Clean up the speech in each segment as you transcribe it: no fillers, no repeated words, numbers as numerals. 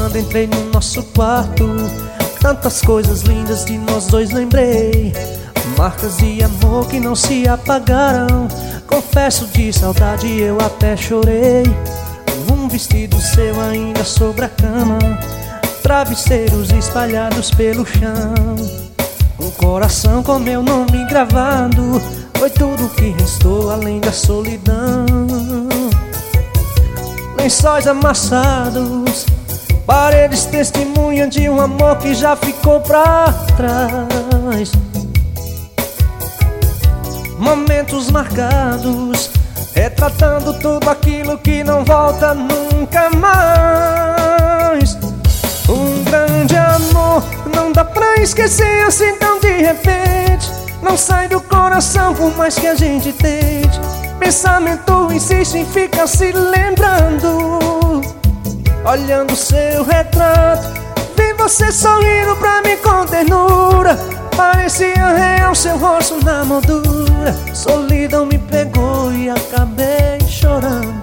quando entrei no nosso quarto, tantas coisas lindas de nós dois lembrei. Marcas de amor que não se apagaram. Confesso, de saudade eu até chorei. Um vestido seu ainda sobre a cama, travesseiros espalhados pelo chão, um coração com meu nome gravado. Foi tudo que restou além da solidão. Lençóis amassados, paredes testemunham de um amor que já ficou pra trás. Momentos marcados, retratando tudo aquilo que não volta nunca mais. Um grande amor não dá pra esquecer assim tão de repente. Não sai do coração por mais que a gente tente. Pensamento insiste em ficar se lembrando, olhando seu retrato. Vi você sorrindo pra mim com ternura, parecia real seu rosto na moldura. Solidão me pegou e acabei chorando.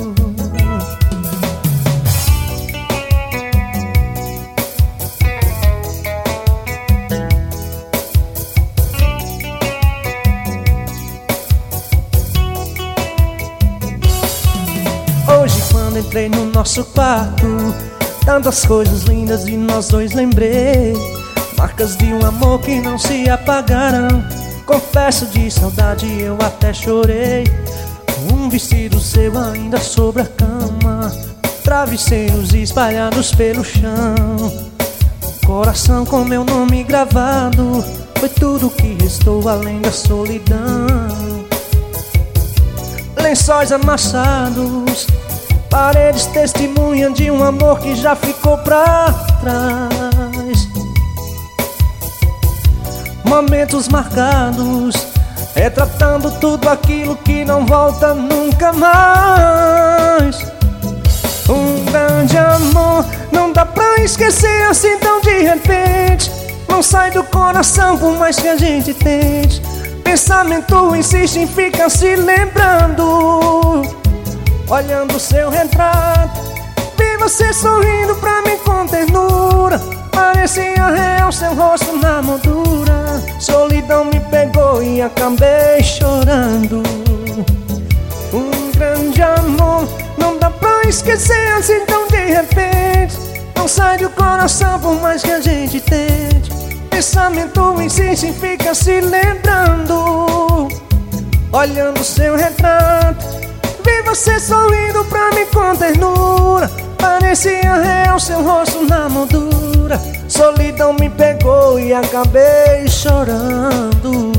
Hoje quando entrei no nosso quarto, tantas coisas lindas de nós dois lembrei. Marcas de um amor que não se apagaram. Confesso, de saudade eu até chorei. Um vestido seu ainda sobre a cama, travesseiros espalhados pelo chão, um coração com meu nome gravado. Foi tudo que restou além da solidão. Lençóis amassados, paredes testemunham de um amor que já ficou pra trás. Momentos marcados, retratando tudo aquilo que não volta nunca mais. Um grande amor não dá pra esquecer assim tão de repente. Não sai do coração por mais que a gente tente. Pensamento insiste em ficar se lembrando, olhando seu retrato. Vi você sorrindo pra mim com ternura, parecia real seu rosto na moldura. Solidão me pegou e acabei chorando. Um grande amor não dá pra esquecer assim tão de repente. Não sai do coração por mais que a gente tente. Pensamento insiste em ficar se lembrando, olhando seu retrato. Vi você sorrindo pra mim com ternura, parecia real seu rosto na moldura. Solidão me pegou e acabei chorando.